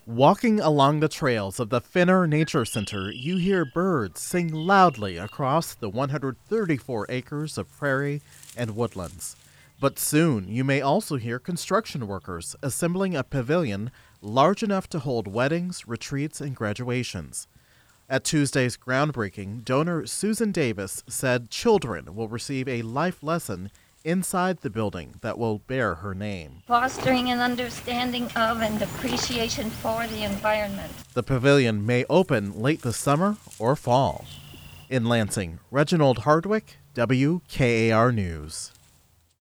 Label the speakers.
Speaker 1: Walking along the trails of the Finner Nature Center, you hear birds sing loudly across the 134 acres of prairie and woodlands. But soon you may also hear construction workers assembling a pavilion large enough to hold weddings, retreats, and graduations. At Tuesday's groundbreaking, donor Susan Davis said children will receive a life lesson inside the building that will bear her name.
Speaker 2: Fostering an understanding of and appreciation for the environment.
Speaker 1: The pavilion may open late this summer or fall. In Lansing, Reginald Hardwick, WKAR News.